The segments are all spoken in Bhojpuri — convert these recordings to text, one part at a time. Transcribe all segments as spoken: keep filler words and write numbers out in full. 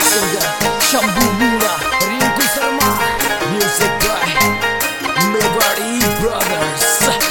singer Shambhu Meena, Rinku Sharma, music guy Megwadi Brothers.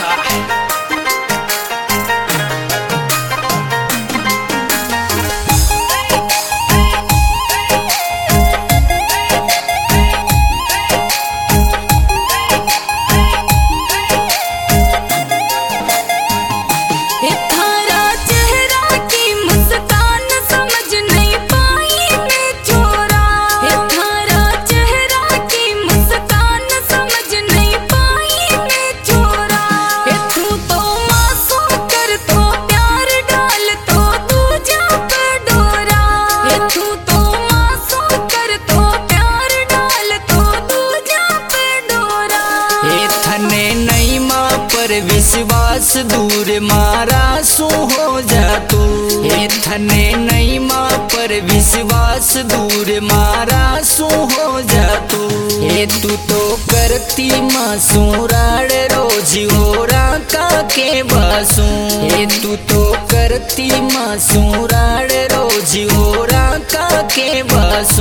विश्वास दूर मारा सू हो जा तू, हे थने नहीं माँ पर विश्वास दूर मारा सू हो जा तू। हे तू तो करती मासूम राड़ रोज हो का के बासू, हे तू तो करती मासूम राड़ रोज हो का के बासू।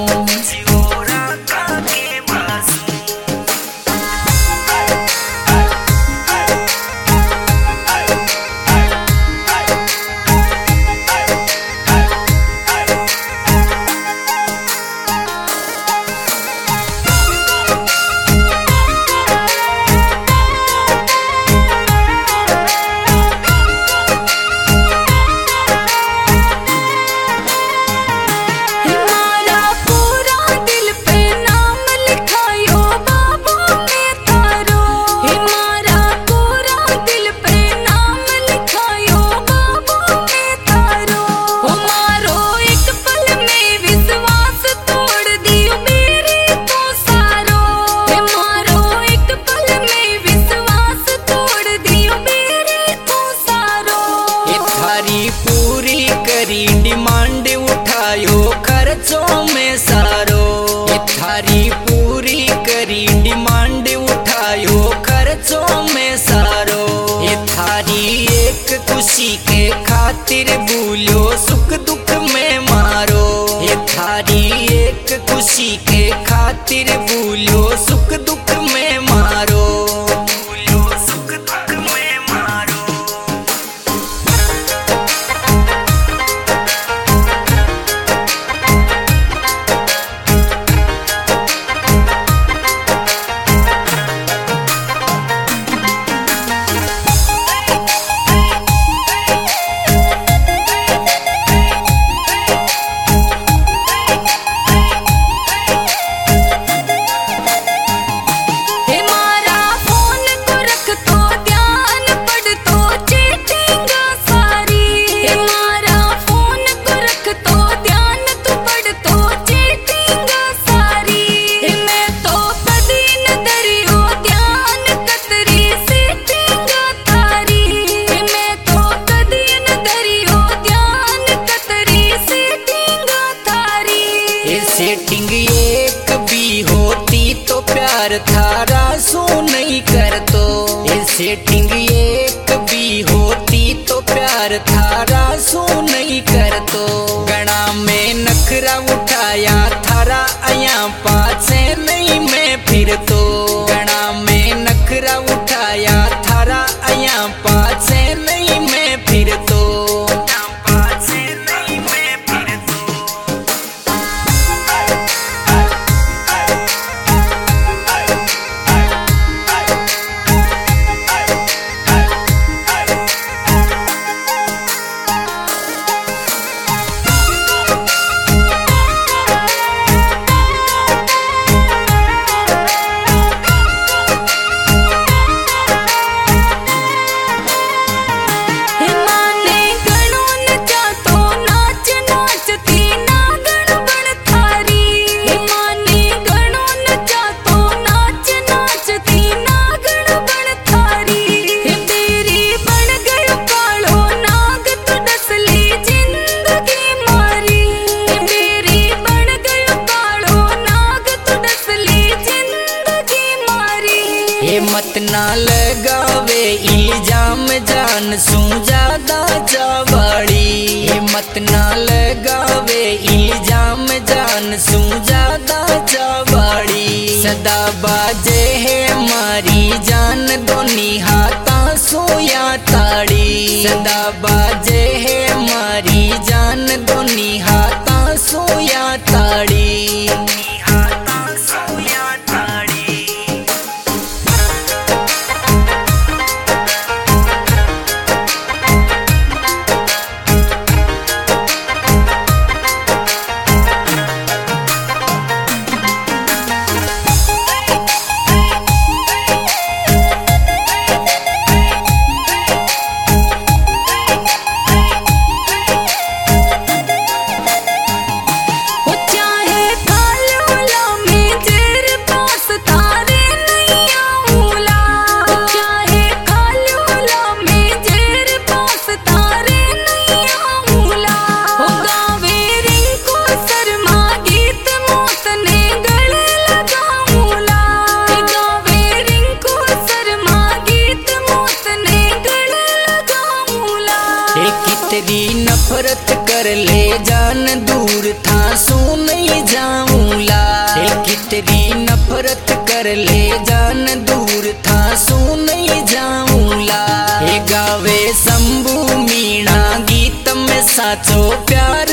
पूरी करी डिमांड उठायो खर्चों में सारो, थारी पूरी करी डिमांड उठायो खर्चों में सारो। ये थारी एक खुशी के खातिर भूलो सुख दुख में मारो, ये थारी एक खुशी के खातिर भूलो सुख दुख में मारो। सेटिंग एक भी होती तो प्यार थारा सू नहीं कर तो, ये सेटिंग एक भी होती तो प्यार थारा सू नहीं कर तो। गणा में नखरा उठाया थारा आया पाछे नहीं मैं फिर तो, गणा में नखरा उठाया थारा आया पाछे नहीं मैं फिर तो। मत ना लगावे इल्जाम जान सू ज्यादा जवाड़ी, मत ना लगावे इल्जाम जान सदा बाजे है मारी जान दोनी हाथा सोया ताड़ी कितनी नफरत कर ले जान दूर था सो नहीं जाऊंला कितनी नफरत कर ले जान दूर था सो नहीं जाऊंला गावे शंभू मीणा गीत में साचो प्यार